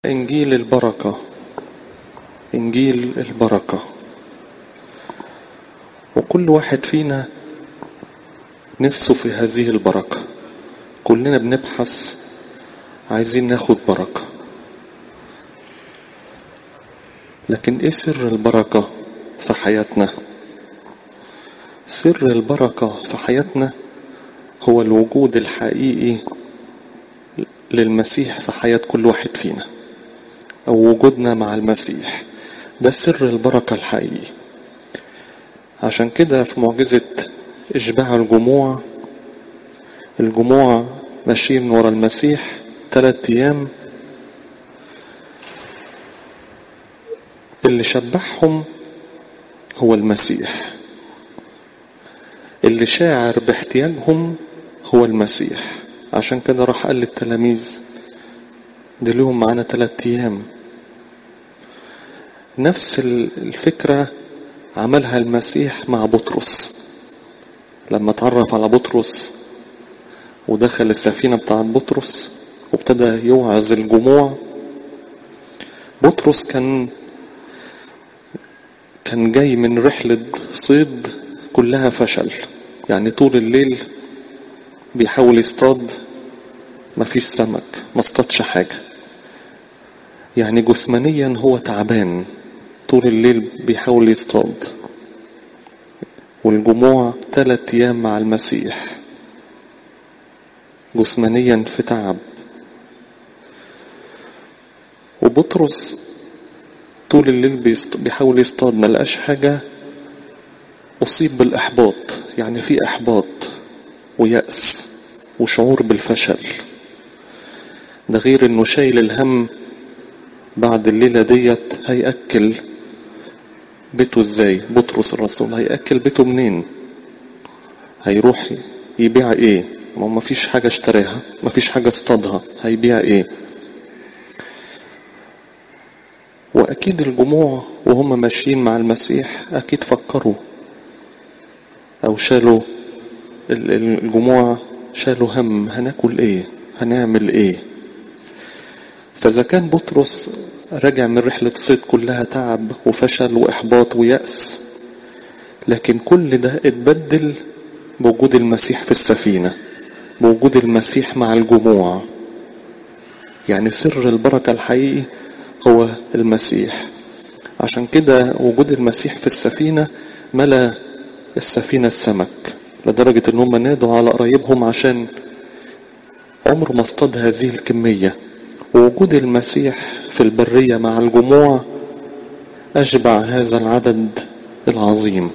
إنجيل البركة. إنجيل البركة، وكل واحد فينا نفسه في هذه البركة. كلنا بنبحث عايزين ناخد بركة، لكن إيه سر البركة في حياتنا؟ سر البركة في حياتنا هو الوجود الحقيقي للمسيح في حياة كل واحد فينا، أو وجودنا مع المسيح. ده سر البركة الحقيقي. عشان كده في معجزة إشباع الجموع ماشيين ورا المسيح 3 أيام. اللي شبعهم هو المسيح، اللي شاعر باحتياجهم هو المسيح. عشان كده راح قال للتلاميذ دلوهم معانا 3 أيام. نفس الفكرة عملها المسيح مع بطرس لما اتعرف على بطرس ودخل السفينة بتاعت بطرس وابتدى يوعظ الجموع. بطرس كان جاي من رحلة صيد كلها فشل، يعني طول الليل بيحاول يصطاد، مفيش سمك، ما اصطادش حاجة، يعني جسمانيا هو تعبان، طول الليل بيحاول يصطاد. والجموع 3 أيام مع المسيح جسمانيا في تعب. وبطرس طول الليل بيحاول يصطاد، ما لقاش حاجة، أصيب بالإحباط، يعني في إحباط ويأس وشعور بالفشل. ده غير إنه شايل الهم بعد الليلة ديت هيأكل بيته ازاي؟ بطرس الرسول هيأكل بيته منين؟ هيروح يبيع ايه؟ ما فيش حاجة اشتراها، ما فيش حاجة اصطادها، هيبيع ايه؟ واكيد الجموع وهم ماشيين مع المسيح اكيد فكروا، او شالوا الجموع شالوا هم، هناكل ايه؟ هنعمل ايه؟ فاذا كان بطرس رجع من رحلة صيد كلها تعب وفشل واحباط ويأس، لكن كل ده اتبدل بوجود المسيح في السفينة، بوجود المسيح مع الجموع. يعني سر البركة الحقيقي هو المسيح. عشان كده وجود المسيح في السفينة ملا السفينة السمك، لدرجة ان هم نادوا على قرايبهم عشان عمر ما اصطاد هذه الكمية. ووجود المسيح في البرية مع الجموع أشبع هذا العدد العظيم.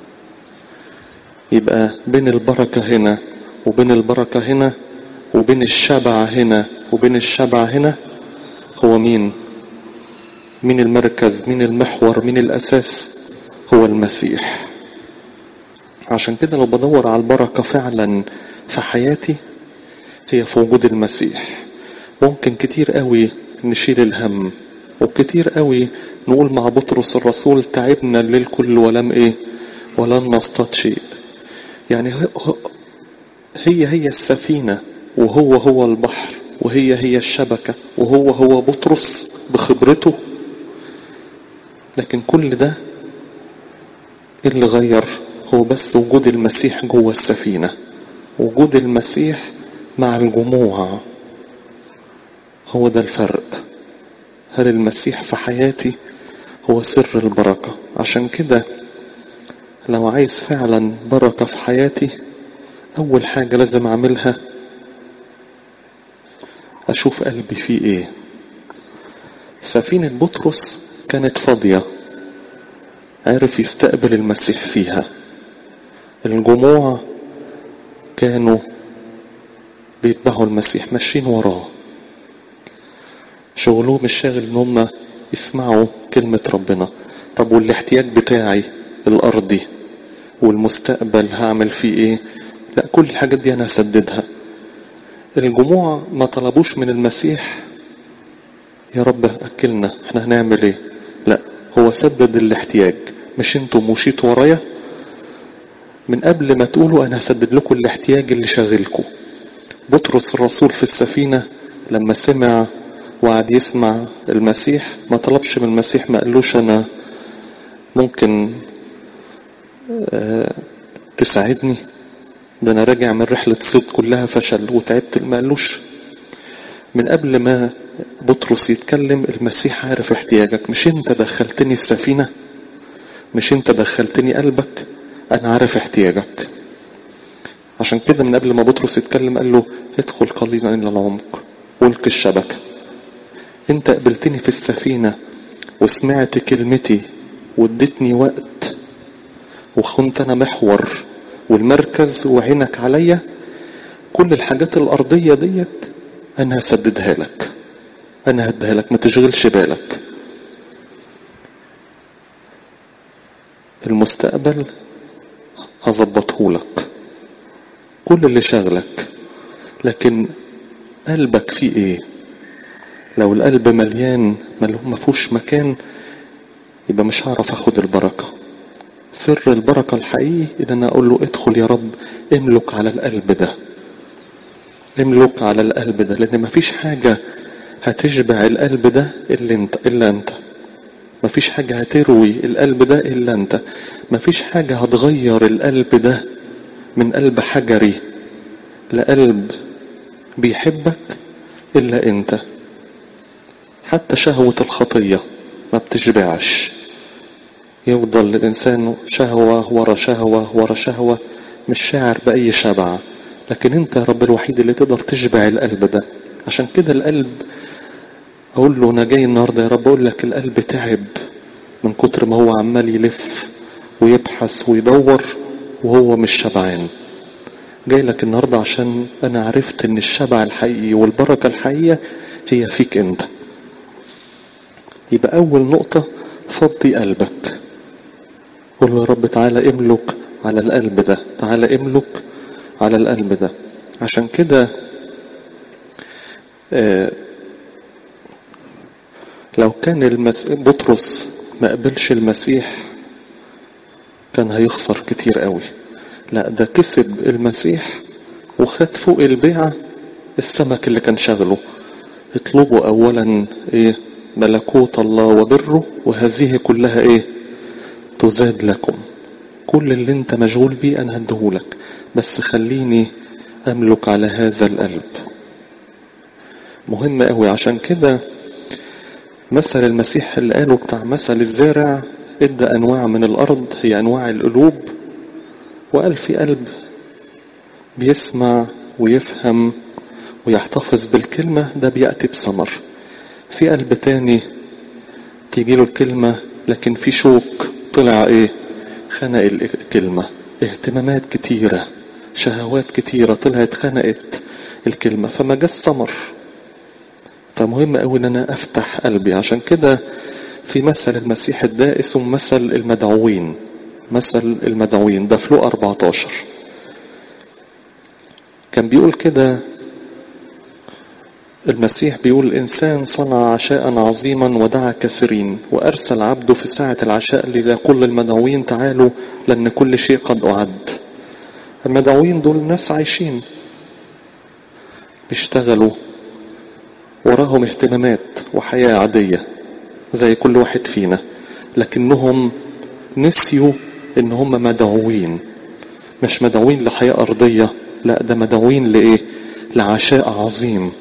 يبقى بين البركة هنا وبين البركة هنا وبين الشبع هنا وبين الشبع هنا هو مين المركز، مين المحور، مين الأساس؟ هو المسيح. عشان كده لو بدور على البركة فعلا في حياتي هي في وجود المسيح. ممكن كتير قوي نشيل الهم، وكتير قوي نقول مع بطرس الرسول تعبنا الليل كله ولم نصطاد شيء. يعني هي السفينة، وهو البحر، وهي الشبكة، وهو بطرس بخبرته. لكن كل ده اللي غير هو بس وجود المسيح جوه السفينة، وجود المسيح مع الجموع. هو ده الفرق. هل المسيح في حياتي هو سر البركة؟ عشان كده لو عايز فعلا بركة في حياتي، أول حاجة لازم أعملها أشوف قلبي فيه إيه. سفينة بطرس كانت فاضية، عرف يستقبل المسيح فيها. الجموع كانوا بيتبعوا المسيح، ماشيين وراه، شغلهم الشاغل ان هم يسمعوا كلمة ربنا. طب والاحتياج بتاعي الأرضي والمستقبل هعمل فيه ايه؟ لا، كل الحاجات دي انا هسددها. الجموع ما طلبوش من المسيح يا رب اكلنا، احنا هنعمل ايه؟ لا، هو سدد الاحتياج. مش انتم مشيتوا ورايا؟ من قبل ما تقولوا انا هسدد لكم الاحتياج اللي شاغلكم. بطرس الرسول في السفينة لما سمع وقعد يسمع المسيح، ما طلبش من المسيح، ما قالوش أنا ممكن تساعدني، ده أنا راجع من رحلة صيد كلها فشل وتعبت. ما قالوش. من قبل ما بطرس يتكلم المسيح عارف احتياجك. مش انت دخلتني السفينة؟ مش انت دخلتني قلبك؟ انا عارف احتياجك. عشان كده من قبل ما بطرس يتكلم قال له ادخل قليلا الى العمق والق الشبكة. انت قبلتني في السفينة وسمعت كلمتي واديتني وقت وخنت انا محور والمركز وعينك عليا. كل الحاجات الارضية ديت انا هسددها لك، انا هديها لك، ما تشغلش بالك. المستقبل هظبطه لك، كل اللي شغلك. لكن قلبك فيه ايه؟ لو القلب مليان ما فيهوش مكان، يبقى مش هعرف اخد البركة. سر البركة الحقيقي ان انا اقول له ادخل يا رب، املك على القلب ده، املك على القلب ده. لان مفيش حاجة هتشبع القلب ده الا انت. مفيش حاجة هتروي القلب ده الا انت. مفيش حاجة هتغير القلب ده من قلب حجري لقلب بيحبك الا انت. حتى شهوة الخطية ما بتشبعش، يفضل الإنسان شهوة ورا شهوة ورا شهوة، مش شاعر بأي شبع. لكن انت يا رب الوحيد اللي تقدر تشبع القلب ده. عشان كده القلب اقول له انا جاي النهاردة يا رب اقول لك القلب تعب من كتر ما هو عمال يلف ويبحث ويدور وهو مش شبعان. جاي لك النهاردة عشان انا عرفت ان الشبع الحقيقي والبركة الحقيقية هي فيك انت. يبقى اول نقطة فضي قلبك، قول له يا رب تعالى املك على القلب ده، تعالى املك على القلب ده. عشان كده لو كان بطرس ما قبلش المسيح كان هيخسر كتير قوي. لا ده كسب المسيح وخد فوق البيعة السمك اللي كان شغله. اطلبوا اولا ايه؟ ملكوت الله وبره وهذه كلها ايه؟ تزاد لكم. كل اللي انت مشغول بيه انا هديهولك، بس خليني املك على هذا القلب. مهم قوي. عشان كده مثل المسيح اللي قاله بتاع مثل الزارع، ادى انواع من الارض هي انواع القلوب، وقال في قلب بيسمع ويفهم ويحتفظ بالكلمة ده بيأتي بثمر. في قلب تاني تيجيله الكلمة لكن في شوك طلع ايه؟ خنق الكلمة. اهتمامات كتيرة، شهوات كتيرة طلعت خنقت الكلمة فما جاش ثمر. فمهم قوي ان انا افتح قلبي. عشان كده في مثل المسيح ده اسمه مثل المدعوين. مثل المدعوين ده في لوقا 14 كان بيقول كده. المسيح بيقول إنسان صنع عشاء عظيما ودعا كثيرين وأرسل عبده في ساعة العشاء ليقول للمدعوين تعالوا لأن كل شيء قد أعد. المدعوين دول ناس عايشين بيشتغلوا وراهم اهتمامات وحياة عادية زي كل واحد فينا، لكنهم نسيوا ان هم مدعوين. مش مدعوين لحياة أرضية، لا ده مدعوين لإيه؟ لعشاء عظيم.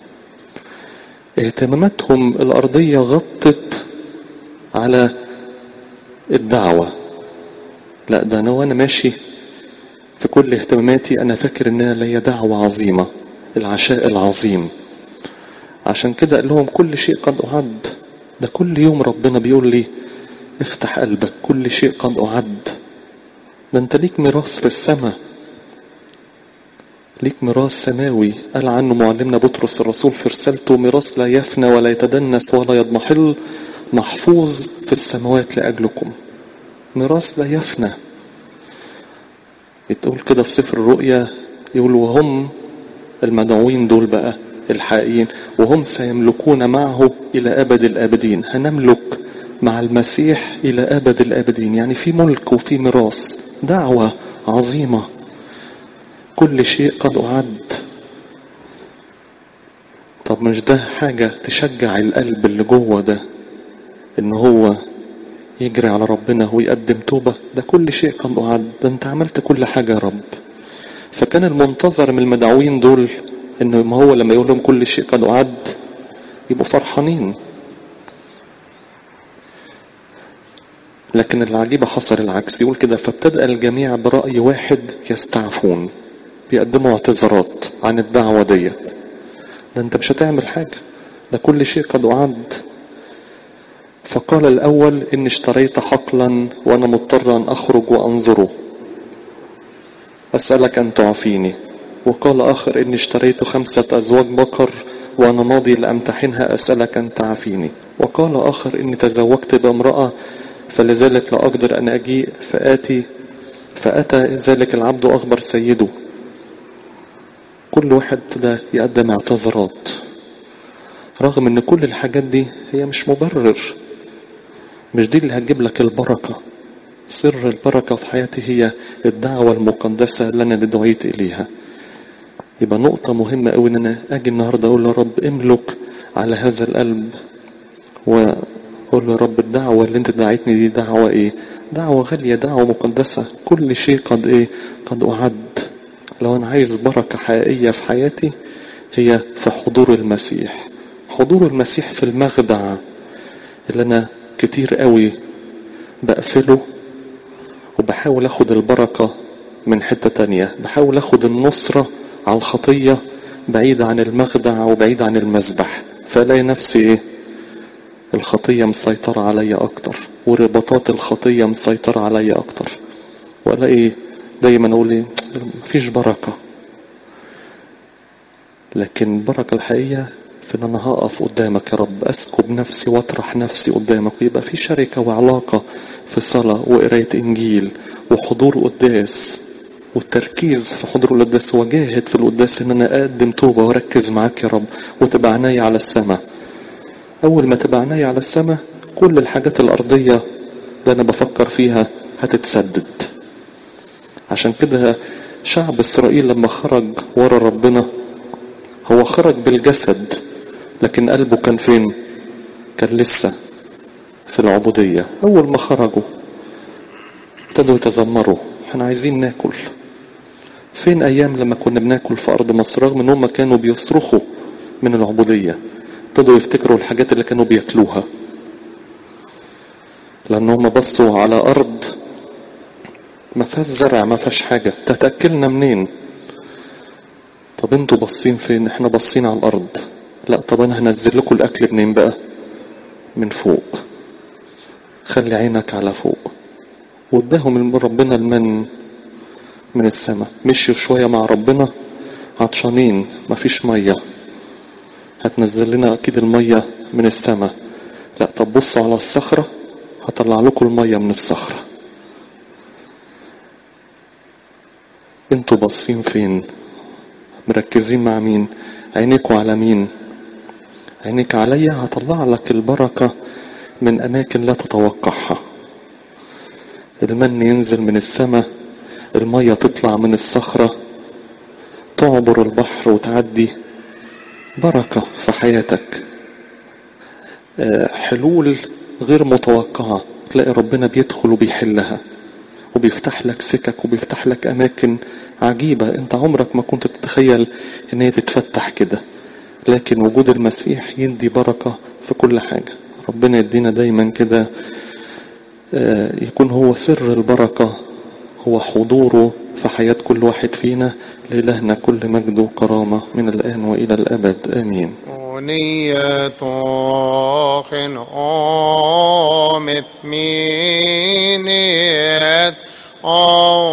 اهتماماتهم الأرضية غطت على الدعوة. لا ده أنا وأنا ماشي في كل اهتماماتي أنا فاكر إنها ليا دعوة عظيمة، العشاء العظيم. عشان كده قال لهم كل شيء قد أعد. ده كل يوم ربنا بيقول لي افتح قلبك، كل شيء قد أعد. ده انت ليك ميراث في السماء، ليك ميراث سماوي. قال عنه معلمنا بطرس الرسول في رسالته ميراث لا يفنى ولا يتدنس ولا يضمحل محفوظ في السماوات لأجلكم. ميراث لا يفنى. يتقول كده في سفر الرؤيا، يقول وهم المدعوين دول بقى الحقيقيين وهم سيملكون معه إلى أبد الآبدين. هنملك مع المسيح إلى أبد الآبدين. يعني في ملك وفي ميراث، دعوة عظيمة. كل شيء قد أعد. طب طب مش ده حاجة تشجع القلب اللي جوه ده ان هو يجري على ربنا ويقدم توبة؟ ده كل شيء قد أعد، ده انت عملت كل حاجة يا رب. فكان المنتظر من المدعوين دول ان ما هو لما يقول لهم كل شيء قد أعد يبقوا فرحانين. لكن العجيبة حصل العكس، يقول كده فابتدأ الجميع برأي واحد يستعفون، بيقدموا اعتذارات عن الدعوة ديت. ده انت مش هتعمل حاجة، ده كل شيء قد أعد. فقال الأول إني اشتريت حقلا وأنا مضطر أن أخرج وأنظره، أسألك أن تعفيني. وقال آخر إني اشتريت 5 أزواج بقر وأنا ماضي لأمتحنها، أسألك أن تعفيني. وقال آخر إني تزوجت بامرأة فلذلك لا أقدر أن أجيء فأتى ذلك العبد أخبر سيده. كل واحد ده يقدم اعتذارات، رغم ان كل الحاجات دي هي مش مبرر، مش دي اللي هتجيب لك البركة. سر البركة في حياتي هي الدعوة المقدسة اللي انا دعيت اليها. يبقى نقطة مهمة قوي ان انا اجي النهاردة اقول يا رب املك على هذا القلب، واقول يا رب الدعوة اللي انت دعيتني دي دعوة ايه؟ دعوة غالية، دعوة مقدسة، كل شيء قد ايه؟ قد أعد. لو انا عايز بركة حقيقية في حياتي هي في حضور المسيح. حضور المسيح في المخدع اللي انا كتير قوي بقفله وبحاول اخد البركة من حتة تانية، بحاول اخد النصرة على الخطية بعيد عن المخدع وبعيد عن المذبح، فالاقي نفسي ايه؟ الخطية مسيطرة عليا اكتر، ورباطات الخطية مسيطرة عليا اكتر، والاقي دايما اقول ايه؟ مفيش بركة. لكن البركة الحقيقية في ان انا هقف قدامك يا رب، اسكب نفسي واطرح نفسي قدامك، ويبقى في شركة وعلاقة في صلاة وقراية انجيل وحضور قداس والتركيز في حضور القداس، وجاهد في القداس ان انا اقدم توبة واركز معاك يا رب، وتبقى عناية على السماء. اول ما تبقى عناية على السماء كل الحاجات الارضية اللي انا بفكر فيها هتتسدد. عشان كده شعب اسرائيل لما خرج ورا ربنا هو خرج بالجسد، لكن قلبه كان فين؟ كان لسه في العبودية. اول ما خرجوا ابتدوا يتذمروا، احنا عايزين ناكل. فين ايام لما كنا بناكل في ارض مصر؟ رغم ان هم كانوا بيصرخوا من العبودية، ابتدوا يفتكروا الحاجات اللي كانوا بياكلوها، لان هم بصوا على ارض ما فيهاش زرع، ما فيهاش حاجة، تتأكلنا منين؟ طب انتوا باصين فين؟ احنا باصين على الارض. لا، طب انا هنزل لكم الاكل منين بقى؟ من فوق. خلي عينك على فوق. واداهم ربنا المن من السماء. مشوا شوية مع ربنا عطشانين، مفيش مية، هتنزل لنا اكيد المية من السماء. لا، طب بصوا على الصخرة، هطلع لكم المية من الصخرة. انتوا باصين فين؟ مركزين مع مين؟ عينيكوا على مين؟ عينيك عليا، هطلع لك البركة من أماكن لا تتوقعها. المن ينزل من السماء، المية تطلع من الصخرة، تعبر البحر وتعدي. بركة في حياتك، حلول غير متوقعة، تلاقي ربنا بيدخل وبيحلها وبيفتح لك سكك وبيفتح لك أماكن عجيبة انت عمرك ما كنت تتخيل ان هي تتفتح كده. لكن وجود المسيح يدي بركة في كل حاجة. ربنا يدينا دايما كده يكون هو سر البركة، هو حضوره في حياة كل واحد فينا. لإلهنا كل مجد وكرامة من الآن وإلى الأبد، آمين. نية آمت مينيت